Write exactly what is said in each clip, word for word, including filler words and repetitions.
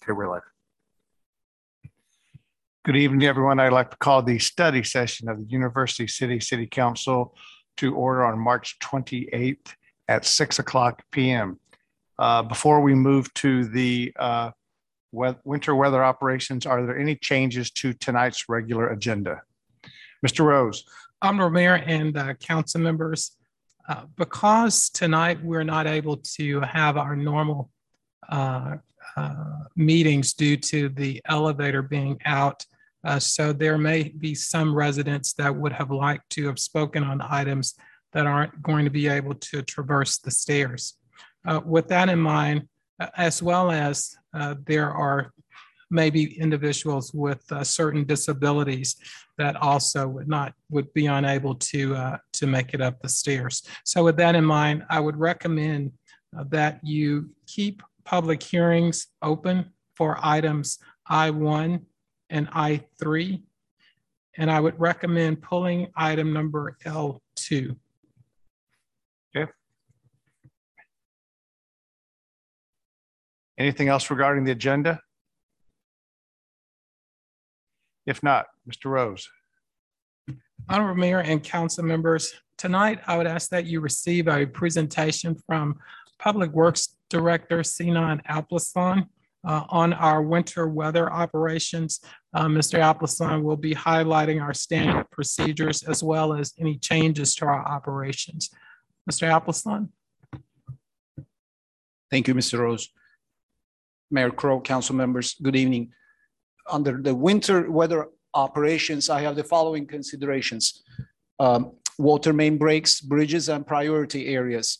Okay, we're live. Good evening, everyone. I'd like to call the study session of the University City City Council to order on March twenty-eighth at six o'clock p m Uh, before we move to the uh, we winter weather operations, are there any changes to tonight's regular agenda? Mister Rose. Honorable Mayor and uh, council members, uh, because tonight we're not able to have our normal uh, uh, meetings due to the elevator being out, uh, so there may be some residents that would have liked to have spoken on items that aren't going to be able to traverse the stairs. Uh, with that in mind, uh, as well as uh, there are maybe individuals with uh, certain disabilities that also would not would be unable to uh, to make it up the stairs. So with that in mind, I would recommend uh, that you keep public hearings open for items I one and I three, and I would recommend pulling item number L two. Okay. Anything else regarding the agenda? If not, Mister Rose. Honorable Mayor and council members, tonight I would ask that you receive a presentation from Public Works Director Sinan Alplaslan uh, on our winter weather operations. Uh, Mister Alplaslan will be highlighting our standard procedures as well as any changes to our operations. Mister Alplaslan. Thank you, Mister Rose. Mayor Crow, council members, good evening. Under the winter weather operations, I have the following considerations. Um, water main breaks, bridges, and priority areas.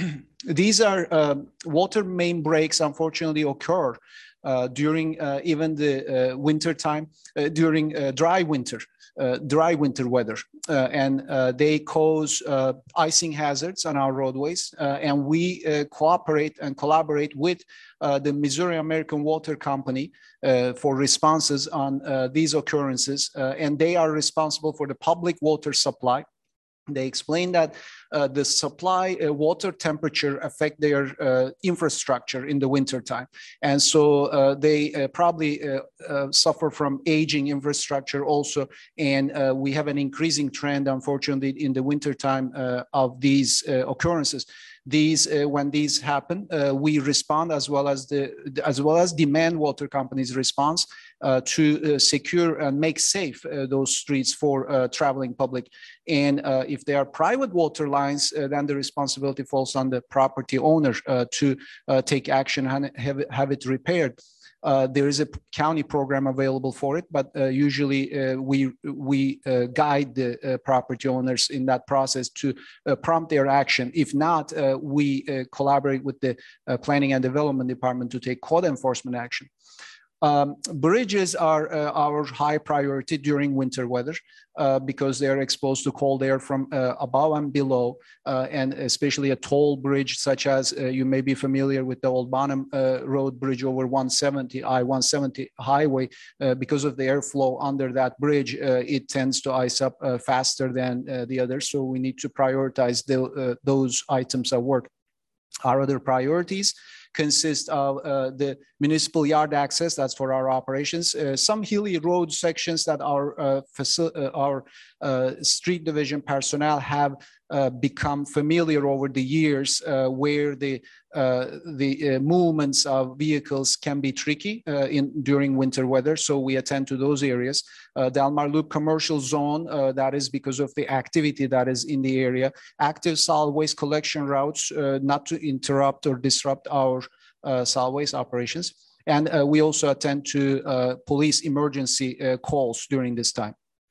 These are uh, water main breaks, unfortunately, occur uh, during uh, even the uh, winter time, uh, during uh, dry winter, uh, dry winter weather. Uh, and uh, they cause uh, icing hazards on our roadways. Uh, and we uh, cooperate and collaborate with uh, the Missouri American Water Company uh, for responses on uh, these occurrences. Uh, and they are responsible for the public water supply. They explain that uh, the supply uh, water temperature affect their uh, infrastructure in the winter time. And so uh, they uh, probably uh, uh, suffer from aging infrastructure also. And uh, we have an increasing trend, unfortunately, in the winter time uh, of these uh, occurrences. These, uh, when these happen, uh, we respond as well as the as well as demand water companies' response uh, to uh, secure and make safe uh, those streets for uh, traveling public. And uh, if they are private water lines, uh, then the responsibility falls on the property owner uh, to uh, take action and have it, have it repaired. Uh, there is a county program available for it, but uh, usually uh, we we uh, guide the uh, property owners in that process to uh, prompt their action. If not, uh, we uh, collaborate with the uh, Planning and Development Department to take code enforcement action. Um, bridges are uh, our high priority during winter weather uh, because they're exposed to cold air from uh, above and below, uh, and especially a tall bridge such as uh, you may be familiar with the Old Bonham uh, Road Bridge over one seventy, I one seventy highway. Uh, because of the airflow under that bridge, uh, it tends to ice up uh, faster than uh, the others. So we need to prioritize the, uh, those items of work. Our other priorities consist of uh, the municipal yard access, that's for our operations, uh, some hilly road sections that our, uh, uh, our uh, street division personnel have uh, become familiar over the years, uh, where the, uh, the uh, movements of vehicles can be tricky uh, in, during winter weather, so we attend to those areas. Uh, Delmar Loop commercial zone, uh, that is because of the activity that is in the area. Active solid waste collection routes, uh, not to interrupt or disrupt our uh, solid waste operations. And uh, we also attend to uh, police emergency uh, calls during this time.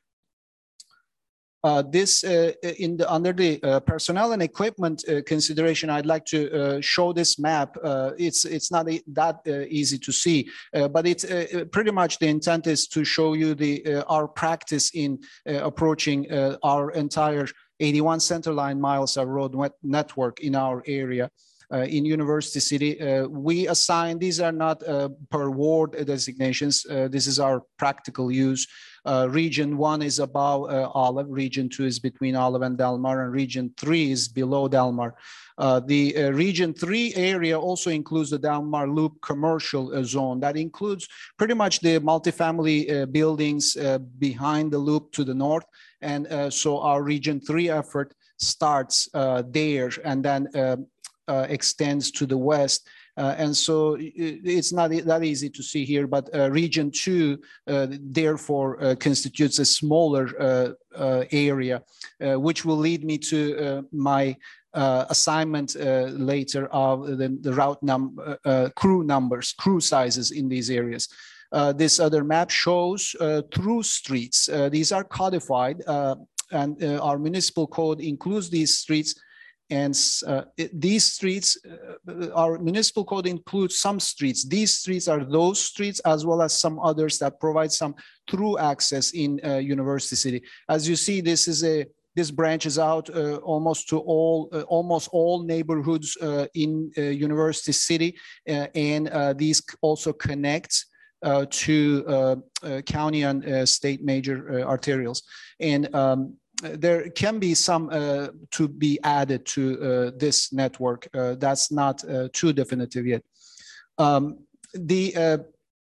Uh, this uh, in the under the uh, personnel and equipment uh, consideration, I'd like to uh, show this map. Uh, it's it's not a, that uh, easy to see, uh, but it's uh, pretty much the intent is to show you the uh, our practice in uh, approaching uh, our entire eighty-one centerline miles of road network in our area. uh, in University City. Uh, we assign, these are not uh, per ward designations. Uh, this is our practical use. Uh, region one is above uh, Olive, region two is between Olive and Delmar, and region three is below Delmar. Uh, the uh, region three area also includes the Delmar Loop commercial uh, zone. That includes pretty much the multifamily uh, buildings uh, behind the loop to the north. And uh, so our region three effort starts uh, there and then uh, uh, extends to the west. Uh, and so it's not that easy to see here, but uh, region two, uh, therefore, uh, constitutes a smaller uh, uh, area, uh, which will lead me to uh, my uh, assignment uh, later of the, the route num uh, crew numbers, crew sizes in these areas. Uh, this other map shows uh, through streets. Uh, these are codified, uh, and uh, our municipal code includes these streets. And uh, it, these streets, uh, our municipal code includes some streets. These streets are those streets, as well as some others that provide some through access in uh, University City. As you see, this is a this branches out uh, almost to all uh, almost all neighborhoods uh, in uh, University City, uh, and uh, these also connect uh, to uh, uh, county and uh, state major uh, arterials. And um, there can be some uh, to be added to uh, this network. Uh, that's not uh, too definitive yet. Um, the uh,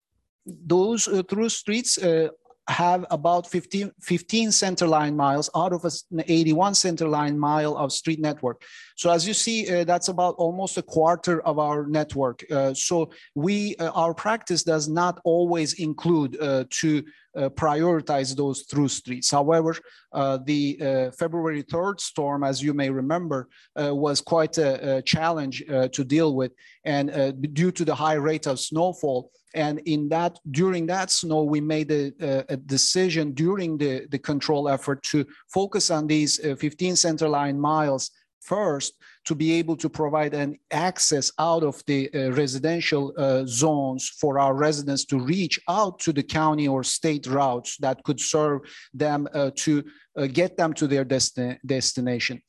those uh, through streets uh, have about fifteen, fifteen centerline miles out of an eighty-one centerline mile of street network. So as you see, uh, that's about almost a quarter of our network. Uh, so we, uh, our practice does not always include uh, to uh, prioritize those through streets. However, uh, the uh, February third storm, as you may remember, uh, was quite a, a challenge uh, to deal with, and uh, due to the high rate of snowfall. And in that, during that snow, we made a, a decision during the, the control effort to focus on these uh, fifteen centerline miles first, to be able to provide an access out of the uh, residential uh, zones for our residents to reach out to the county or state routes that could serve them uh, to uh, get them to their desti destination.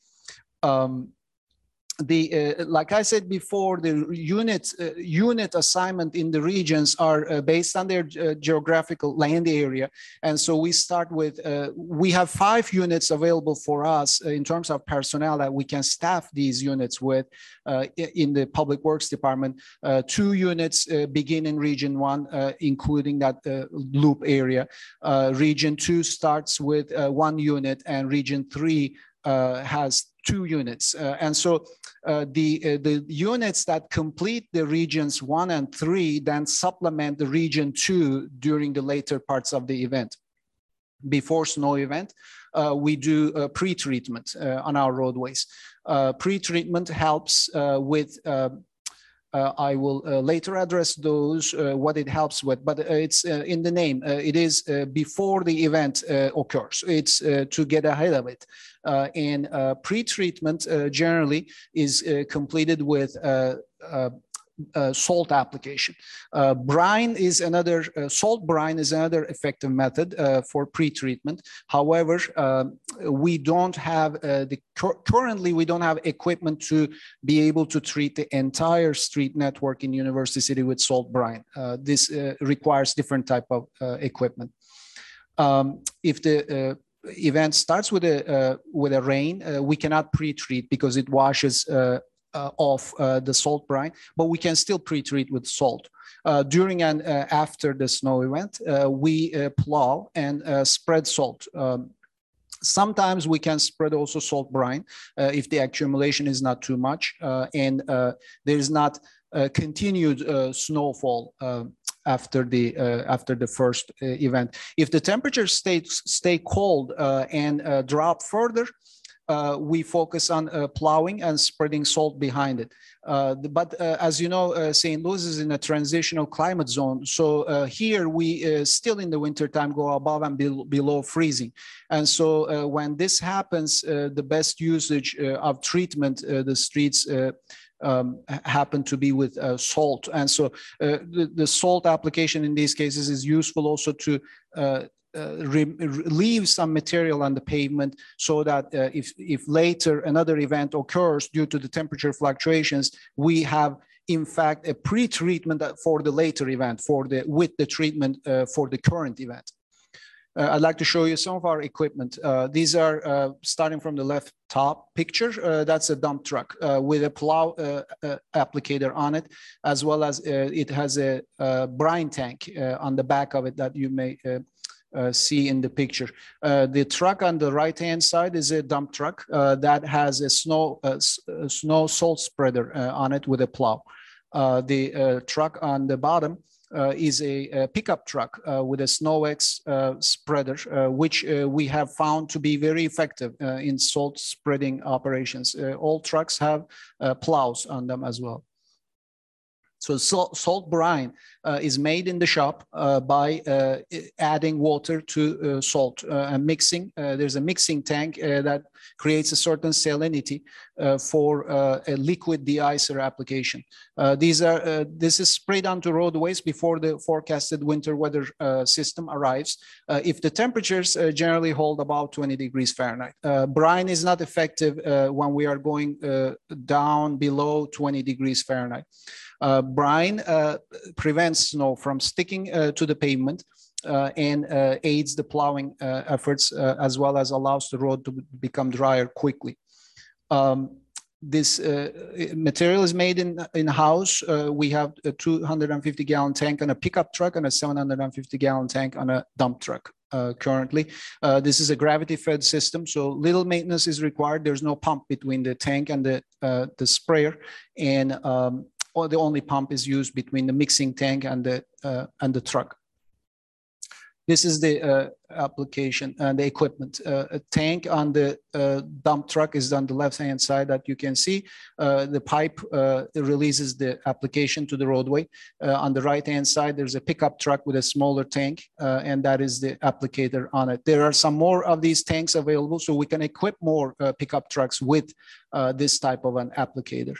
Um, The, uh, like I said before, the unit, uh, unit assignment in the regions are uh, based on their uh, geographical land area. And so we start with, uh, we have five units available for us uh, in terms of personnel that we can staff these units with uh, in the Public Works Department. Uh, two units uh, begin in Region one, uh, including that uh, loop area. Uh, region two starts with uh, one unit, and Region three uh, has two units. Uh, and so uh, the, uh, the units that complete the regions one and three then supplement the region two during the later parts of the event. Before snow event, uh, we do uh, pre-treatment uh, on our roadways. Uh, pre-treatment helps uh, with uh, Uh, I will uh, later address those, uh, what it helps with, but uh, it's uh, in the name. Uh, it is uh, before the event uh, occurs. It's uh, to get ahead of it. Uh, and uh, pre-treatment uh, generally is uh, completed with uh, uh, Uh, salt application. Uh, brine is another, uh, salt brine is another effective method uh, for pre-treatment. However, uh, we don't have, uh, the currently we don't have equipment to be able to treat the entire street network in University City with salt brine. Uh, this uh, requires different type of uh, equipment. Um, if the uh, event starts with a, uh, with a rain, uh, we cannot pre-treat because it washes uh, Uh, off uh, the salt brine, but we can still pre-treat with salt. Uh, during and uh, after the snow event, uh, we uh, plow and uh, spread salt. Um, sometimes we can spread also salt brine uh, if the accumulation is not too much uh, and uh, there is not uh, continued uh, snowfall uh, after the uh, after the first uh, event. If the temperatures stay stay cold uh, and uh, drop further, Uh, we focus on uh, plowing and spreading salt behind it. Uh, but uh, as you know, uh, Saint Louis is in a transitional climate zone. So uh, here we uh, still in the wintertime go above and be below freezing. And so uh, when this happens, uh, the best usage uh, of treatment, uh, the streets uh, um, happen to be with uh, salt. And so uh, the, the salt application in these cases is useful also to uh, uh, re- leave some material on the pavement so that uh, if, if later another event occurs due to the temperature fluctuations, we have in fact a pre-treatment for the later event for the with the treatment uh, for the current event. Uh, I'd like to show you some of our equipment. Uh, these are uh, starting from the left top picture. Uh, that's a dump truck uh, with a plow uh, uh, applicator on it, as well as uh, it has a, a brine tank uh, on the back of it that you may uh, uh, see in the picture. Uh, the truck on the right-hand side is a dump truck uh, that has a snow uh, a snow salt spreader uh, on it with a plow. Uh, the uh, truck on the bottom Uh, is a, a pickup truck uh, with a SnowX uh, spreader, uh, which uh, we have found to be very effective uh, in salt spreading operations. Uh, all trucks have uh, plows on them as well. So salt, salt brine uh, is made in the shop uh, by uh, adding water to uh, salt uh, and mixing. Uh, there's a mixing tank uh, that creates a certain salinity uh, for uh, a liquid de-icer application. Uh, these are uh, this is sprayed onto roadways before the forecasted winter weather uh, system arrives. Uh, if the temperatures uh, generally hold about twenty degrees Fahrenheit, uh, brine is not effective uh, when we are going uh, down below twenty degrees Fahrenheit. Uh, brine uh, prevents snow from sticking uh, to the pavement uh, and uh, aids the plowing uh, efforts uh, as well as allows the road to become drier quickly. Um, this uh, material is made in in-house. Uh, we have a two hundred fifty gallon tank on a pickup truck and a seven hundred fifty gallon tank on a dump truck. Uh, currently, uh, this is a gravity-fed system, so little maintenance is required. There's no pump between the tank and the uh, the sprayer, and um, or the only pump is used between the mixing tank and the uh, and the truck. This is the uh, application and the equipment. Uh, a tank on the uh, dump truck is on the left-hand side that you can see. Uh, the pipe uh, releases the application to the roadway. Uh, on the right-hand side, there's a pickup truck with a smaller tank, uh, and that is the applicator on it. There are some more of these tanks available, so we can equip more uh, pickup trucks with uh, this type of an applicator.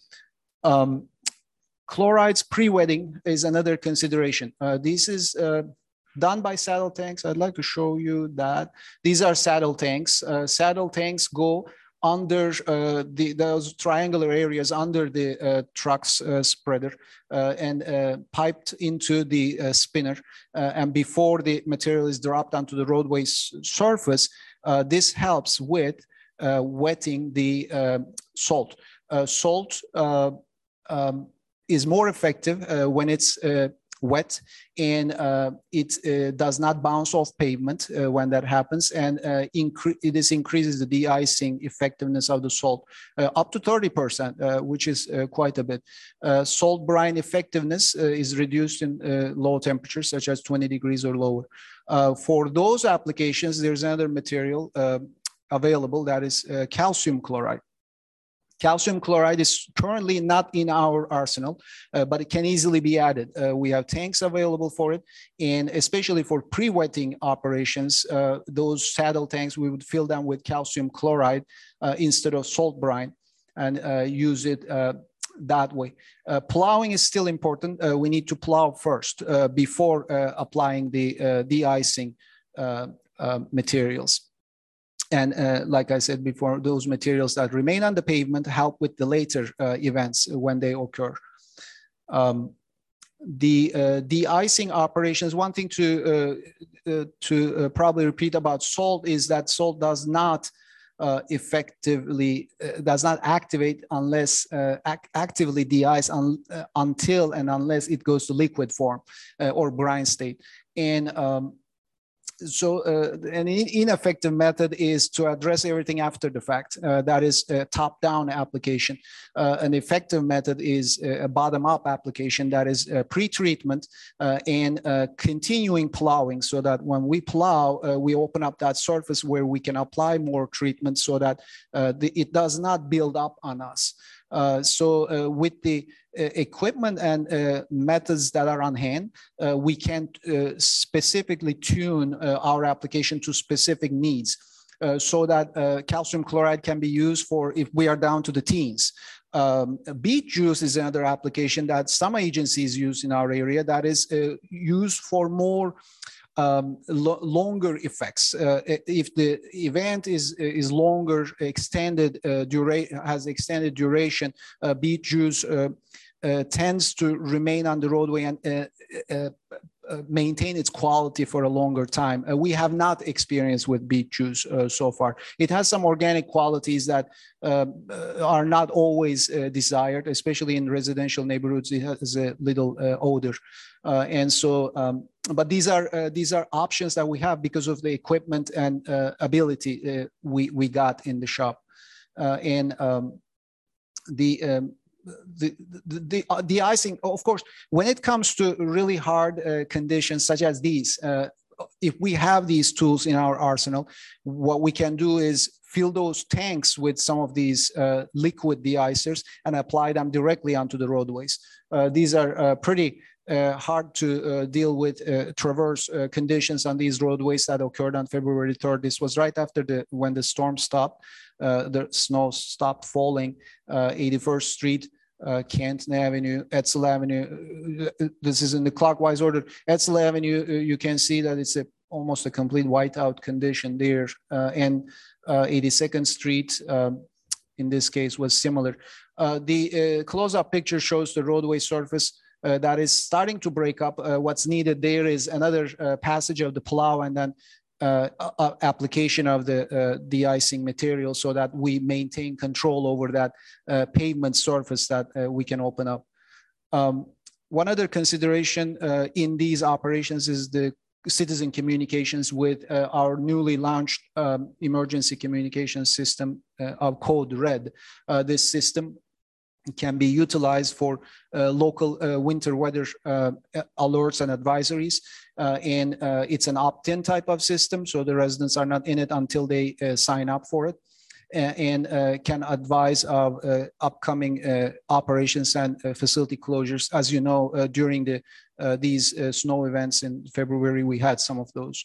Um, Chlorides pre-wetting is another consideration. Uh, this is uh, done by saddle tanks. I'd like to show you that. These are saddle tanks. Uh, saddle tanks go under uh, the, those triangular areas under the uh, truck's uh, spreader uh, and uh, piped into the uh, spinner. Uh, and before the material is dropped onto the roadway surface, uh, this helps with uh, wetting the uh, salt. Uh, salt uh, um, is more effective uh, when it's uh, wet, and uh, it uh, does not bounce off pavement uh, when that happens, and uh, it is increases the de-icing effectiveness of the salt uh, up to thirty percent, uh, which is uh, quite a bit. Uh, salt brine effectiveness uh, is reduced in uh, low temperatures, such as twenty degrees or lower. Uh, for those applications, there's another material uh, available that is uh, calcium chloride. Calcium chloride is currently not in our arsenal, uh, but it can easily be added. Uh, we have tanks available for it, and especially for pre-wetting operations, uh, those saddle tanks, we would fill them with calcium chloride uh, instead of salt brine, and uh, use it uh, that way. Uh, plowing is still important. Uh, we need to plow first uh, before uh, applying the uh, de-icing uh, uh, materials. And uh, like I said before, those materials that remain on the pavement help with the later uh, events when they occur. Um, the uh, de-icing operations, one thing to, uh, uh, to uh, probably repeat about salt is that salt does not uh, effectively, uh, does not activate unless, uh, ac actively de-ice un uh, until and unless it goes to liquid form uh, or brine state. And um, So uh, an ineffective method is to address everything after the fact. Uh, that is a top-down application. Uh, an effective method is a bottom-up application, that is uh, pre-treatment uh, and uh, continuing plowing, so that when we plow, uh, we open up that surface where we can apply more treatment so that uh, the, it does not build up on us. Uh, so uh, with the uh, equipment and uh, methods that are on hand, uh, we can uh, specifically tune uh, our application to specific needs uh, so that uh, calcium chloride can be used for if we are down to the teens. Um, beet juice is another application that some agencies use in our area that is uh, used for more um, lo longer effects. Uh, if the event is is longer, extended uh, duration, has extended duration, uh, beet juice uh, uh, tends to remain on the roadway and uh, uh, uh, maintain its quality for a longer time. Uh, we have not experienced with beet juice uh, so far. It has some organic qualities that uh, are not always uh, desired, especially in residential neighborhoods. It has a little uh, odor. Uh, and so, um, but these are uh, these are options that we have because of the equipment and uh, ability uh, we we got in the shop, uh, and um, the, um, the the the uh, the icing. Of course, when it comes to really hard uh, conditions such as these, uh, if we have these tools in our arsenal, what we can do is fill those tanks with some of these uh, liquid de-icers and apply them directly onto the roadways. Uh, these are uh, pretty Uh, hard to uh, deal with uh, traverse uh, conditions on these roadways that occurred on February third. This was right after the when the storm stopped, uh, the snow stopped falling. uh, eighty-first Street, uh, Canton Avenue, Etzel Avenue. Uh, this is in the clockwise order. Etzel Avenue, uh, you can see that it's a, almost a complete whiteout condition there. Uh, and uh, eighty-second Street, um, in this case, was similar. Uh, the uh, close-up picture shows the roadway surface Uh, that is starting to break up. Uh, what's needed there is another uh, passage of the plow and then uh, uh, application of the uh, de-icing material so that we maintain control over that uh, pavement surface that uh, we can open up. Um, one other consideration uh, in these operations is the citizen communications with uh, our newly launched um, emergency communication system uh, of Code Red. Uh, this system can be utilized for uh, local uh, winter weather uh, alerts and advisories. Uh, and uh, it's an opt-in type of system, so the residents are not in it until they uh, sign up for it, uh, and uh, can advise of uh, upcoming uh, operations and uh, facility closures. As you know, uh, during the uh, these uh, snow events in February, we had some of those.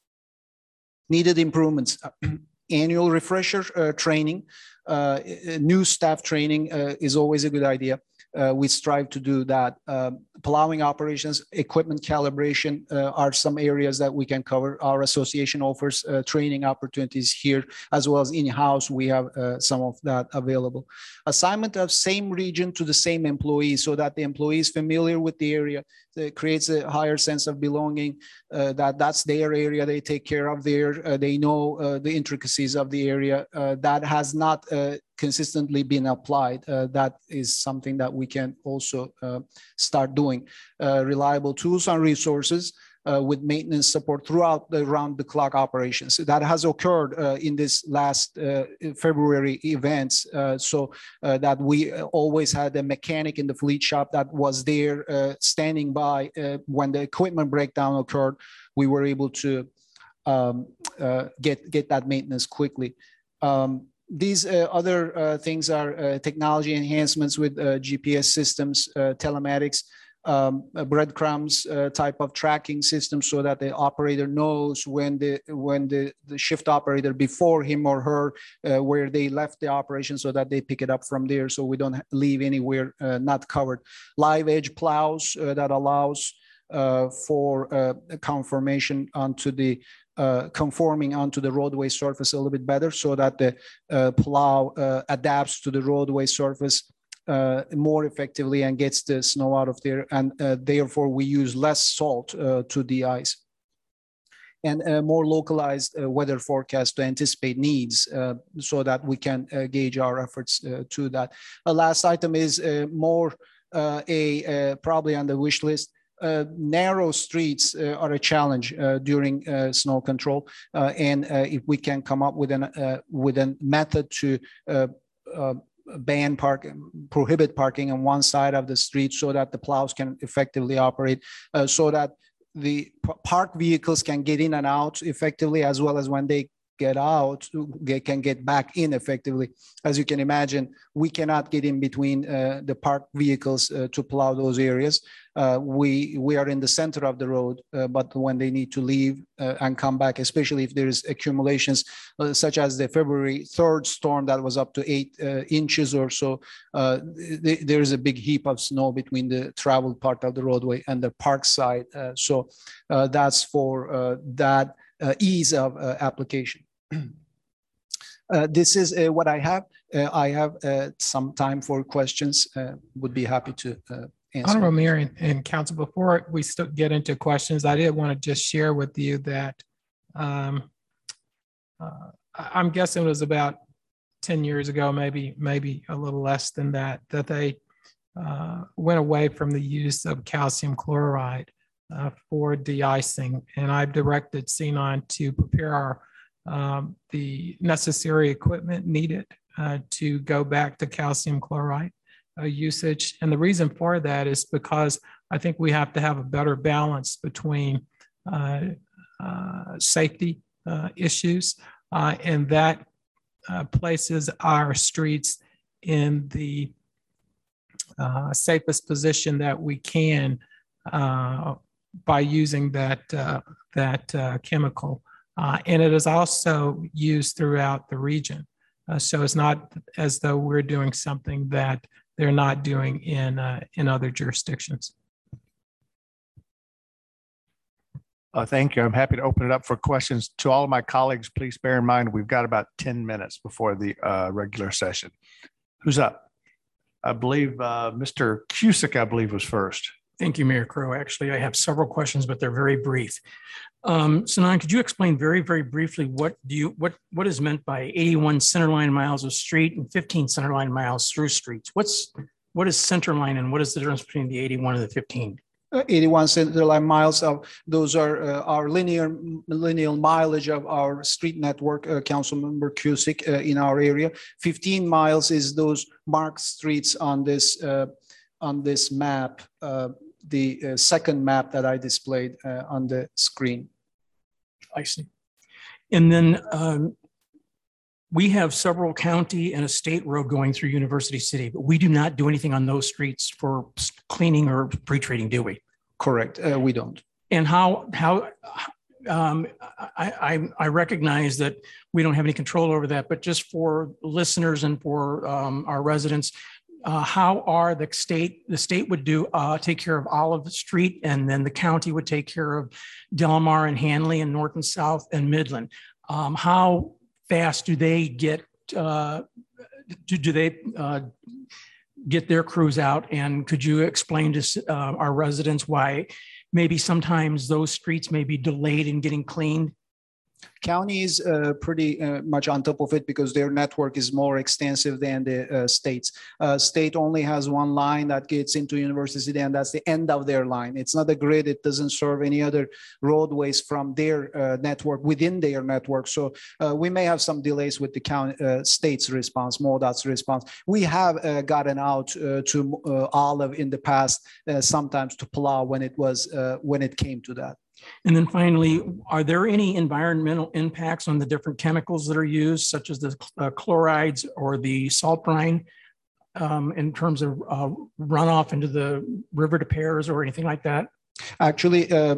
Needed improvements. Annual refresher uh, training. Uh, new staff training uh, is always a good idea. Uh, we strive to do that. Uh, plowing operations, equipment calibration uh, are some areas that we can cover. Our association offers uh, training opportunities here, as well as in-house. We have uh, some of that available. Assignment of same region to the same employees so that the employee is familiar with the area. It creates a higher sense of belonging, uh, that that's their area, they take care of there, uh, they know uh, the intricacies of the area. Uh, that has not uh, consistently been applied. Uh, that is something that we can also uh, start doing. Uh, reliable tools and resources uh, with maintenance support throughout the round-the-clock operations. That has occurred uh, in this last uh, February events, uh, so uh, that we always had a mechanic in the fleet shop that was there uh, standing by uh, when the equipment breakdown occurred. We were able to um, uh, get, get that maintenance quickly. Um, These uh, other uh, things are uh, technology enhancements with uh, G P S systems, uh, telematics, um, breadcrumbs uh, type of tracking system so that the operator knows when the when the, the shift operator before him or her uh, where they left the operation so that they pick it up from there so we don't leave anywhere uh, not covered. Live edge plows uh, that allows uh, for uh, confirmation onto the Uh, conforming onto the roadway surface a little bit better so that the uh, plow uh, adapts to the roadway surface uh, more effectively and gets the snow out of there. And uh, therefore we use less salt uh, to de-ice. And uh, more localized uh, weather forecast to anticipate needs uh, so that we can uh, gauge our efforts uh, to that. The last item is uh, more uh, a uh, probably on the wish list. Uh, narrow streets uh, are a challenge uh, during uh, snow control, uh, and uh, if we can come up with an uh, with a method to uh, uh, ban parking, prohibit parking on one side of the street, so that the plows can effectively operate, uh, so that the parked vehicles can get in and out effectively, as well as when they get out, get, can get back in effectively. As you can imagine, we cannot get in between uh, the parked vehicles uh, to plow those areas. Uh, we we are in the center of the road, uh, but when they need to leave uh, and come back, especially if there is accumulations, uh, such as the February third storm that was up to eight uh, inches or so, uh, th there is a big heap of snow between the traveled part of the roadway and the park side. Uh, so uh, that's for uh, that uh, ease of uh, application. Uh, this is uh, what I have. Uh, I have uh, some time for questions. Uh, would be happy to uh, answer. Honorable Mayor and, and Council, before we still get into questions, I did want to just share with you that um, uh, I'm guessing it was about ten years ago, maybe maybe a little less than that, that they uh, went away from the use of calcium chloride uh, for de-icing, and I've directed C nine to prepare our Um, the necessary equipment needed uh, to go back to calcium chloride uh, usage. And the reason for that is because I think we have to have a better balance between uh, uh, safety uh, issues uh, and that uh, places our streets in the uh, safest position that we can uh, by using that, uh, that uh, chemical. Uh, and it is also used throughout the region. Uh, so it's not as though we're doing something that they're not doing in, uh, in other jurisdictions. Uh, thank you. I'm happy to open it up for questions. To all of my colleagues, please bear in mind, we've got about ten minutes before the uh, regular session. Who's up? I believe uh, Mister Cusick, I believe, was first. Thank you, Mayor Crow. Actually, I have several questions, but they're very brief. Um, Sinan, could you explain very, very briefly what do you what what is meant by eighty-one centerline miles of street and fifteen centerline miles through streets? What's what is centerline and what is the difference between the eighty-one and the fifteen? Uh, eighty-one centerline miles of those are uh, our linear linear mileage of our street network, uh, Councilmember Cusick, uh, in our area. fifteen miles is those marked streets on this uh, on this map. Uh, the uh, second map that I displayed uh, on the screen. I see. And then um, we have several county and a state road going through University City, but we do not do anything on those streets for cleaning or pre-treating, do we? Correct, uh, we don't. And how, how um, I, I, I recognize that we don't have any control over that, but just for listeners and for um, our residents, Uh, how are the state, the state would do, uh, take care of Olive Street, and then the county would take care of Delmar and Hanley and North and South and Midland. Um, how fast do they get, uh, do, do they uh, get their crews out? And could you explain to uh, our residents why maybe sometimes those streets may be delayed in getting cleaned? County is uh, pretty uh, much on top of it because their network is more extensive than the uh, states. Uh, state only has one line that gets into University City, and that's the end of their line. It's not a grid. It doesn't serve any other roadways from their uh, network within their network. So uh, we may have some delays with the county uh, state's response, MoDOT's response. We have uh, gotten out uh, to uh, Olive in the past, uh, sometimes to plow when it was uh, when it came to that. And then finally, are there any environmental impacts on the different chemicals that are used, such as the uh, chlorides or the salt brine, um, in terms of uh, runoff into the river to Pears or anything like that? Actually, uh,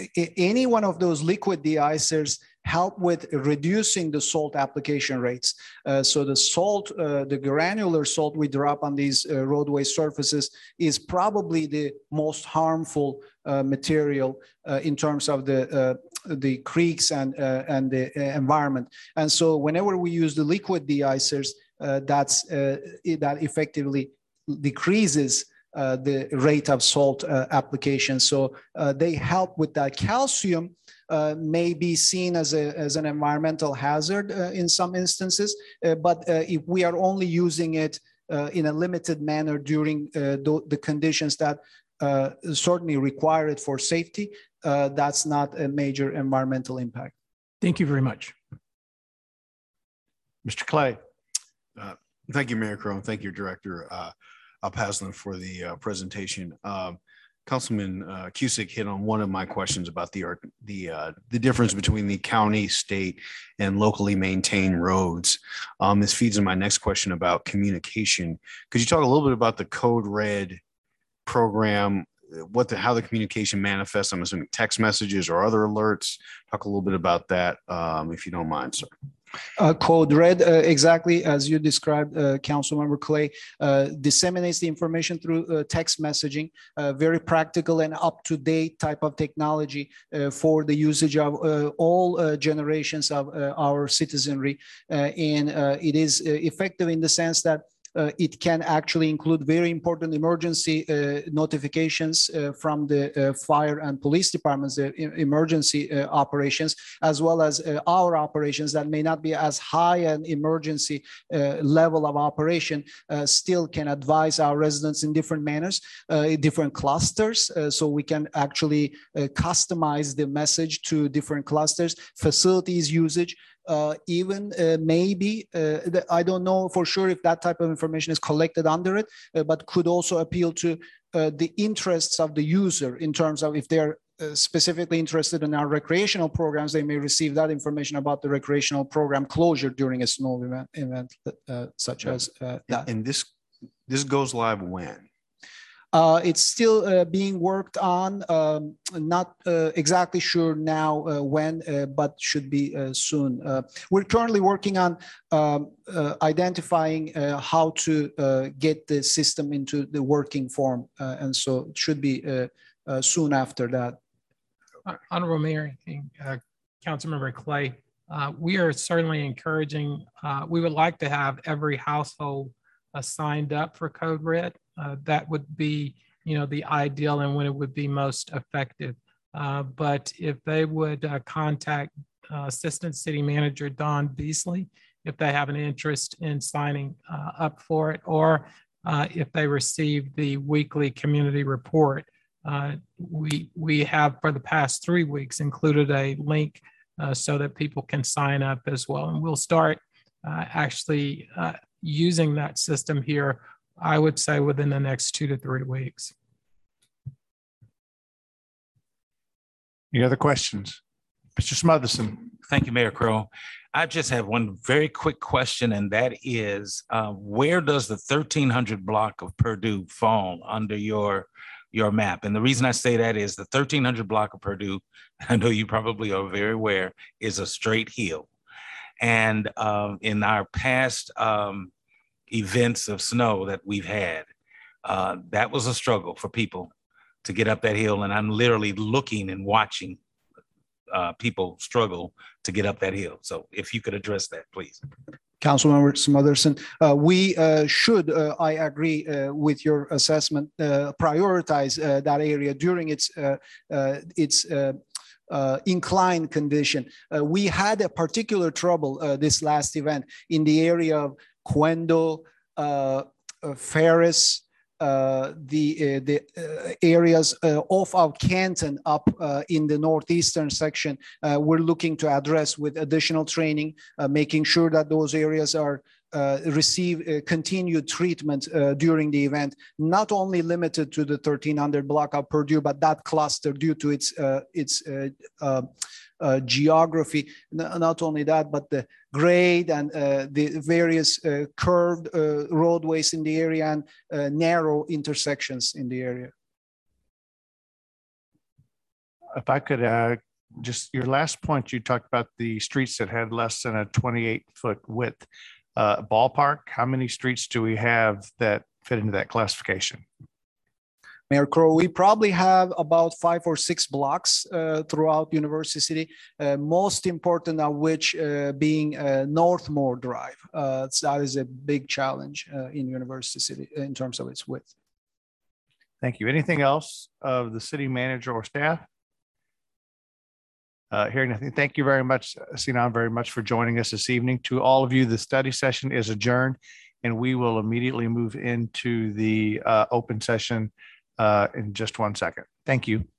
any one of those liquid de-icers help with reducing the salt application rates. Uh, so the salt, uh, the granular salt we drop on these uh, roadway surfaces is probably the most harmful uh, material uh, in terms of the uh, the creeks and uh, and the environment. And so whenever we use the liquid de-icers, uh, that's uh, that effectively decreases Uh, the rate of salt uh, application. So uh, they help with that. Calcium uh, may be seen as, a, as an environmental hazard uh, in some instances, uh, but uh, if we are only using it uh, in a limited manner during uh, the, the conditions that uh, certainly require it for safety, uh, that's not a major environmental impact. Thank you very much. Mister Clay. Uh, thank you, Mayor Crow. Thank you, Director uh, Paslin, for the uh, presentation. Um, Councilman uh, Cusick hit on one of my questions about the art, the uh, the difference between the county, state, and locally maintained roads. Um, this feeds in my next question about communication. Could you talk a little bit about the Code Red program? What the how the communication manifests? I'm assuming text messages or other alerts. Talk a little bit about that, um, if you don't mind, sir. Uh, Code Red, uh, exactly as you described, uh, Councilmember Clay, uh, disseminates the information through uh, text messaging, uh, very practical and up-to-date type of technology uh, for the usage of uh, all uh, generations of uh, our citizenry. Uh, and uh, it is uh, effective in the sense that Uh, it can actually include very important emergency uh, notifications uh, from the uh, fire and police departments, the emergency uh, operations, as well as uh, our operations that may not be as high an emergency uh, level of operation, uh, still can advise our residents in different manners, uh, different clusters. Uh, so we can actually uh, customize the message to different clusters, facilities usage. Uh, even uh, maybe, uh, the, I don't know for sure if that type of information is collected under it, uh, but could also appeal to uh, the interests of the user in terms of if they're uh, specifically interested in our recreational programs, they may receive that information about the recreational program closure during a snow event, event uh, such as uh, that. And this this goes live when? Uh, it's still uh, being worked on, um, not uh, exactly sure now uh, when, uh, but should be uh, soon. Uh, we're currently working on um, uh, identifying uh, how to uh, get the system into the working form. Uh, and so it should be uh, uh, soon after that. Honorable Mayor, uh, Councilmember Clay, uh, we are certainly encouraging, uh, we would like to have every household uh, signed up for Code Red. Uh, that would be, you know, the ideal and when it would be most effective. Uh, but if they would uh, contact uh, Assistant City Manager Don Beasley, if they have an interest in signing uh, up for it, or uh, if they receive the weekly community report, uh, we, we have for the past three weeks included a link uh, so that people can sign up as well. And we'll start uh, actually uh, using that system here, I would say within the next two to three weeks. Any other questions? Mister Smotherson. Thank you, Mayor Crow. I just have one very quick question, and that is, uh, where does the thirteen hundred block of Purdue fall under your, your map? And the reason I say that is the thirteen hundred block of Purdue, I know you probably are very aware, is a straight hill. And um, in our past um, events of snow that we've had, uh, that was a struggle for people to get up that hill. And I'm literally looking and watching uh, people struggle to get up that hill. So if you could address that, please. Councilmember Smotherson, uh, we uh, should, uh, I agree uh, with your assessment, uh, prioritize uh, that area during its, uh, uh, its uh, Uh, inclined condition. Uh, we had a particular trouble uh, this last event in the area of Quendo, uh, uh, Ferris, uh, the uh, the uh, areas uh, off of Canton up uh, in the northeastern section. Uh, we're looking to address with additional training, uh, making sure that those areas are Uh, receive uh, continued treatment uh, during the event, not only limited to the thirteen hundred block of Purdue, but that cluster due to its uh, its uh, uh, uh, geography. N not only that, but the grade and uh, the various uh, curved uh, roadways in the area and uh, narrow intersections in the area. If I could, uh, just your last point, you talked about the streets that had less than a twenty-eight foot width. Uh, ballpark, how many streets do we have that fit into that classification? Mayor Crow, we probably have about five or six blocks uh, throughout University City, uh, most important of which uh, being uh, Northmore Drive. Uh, so that is a big challenge uh, in University City in terms of its width. Thank you. Anything else of the city manager or staff? Uh, hearing nothing, thank you very much, Sinan, very much for joining us this evening. To all of you, the study session is adjourned, and we will immediately move into the uh, open session uh, in just one second. Thank you.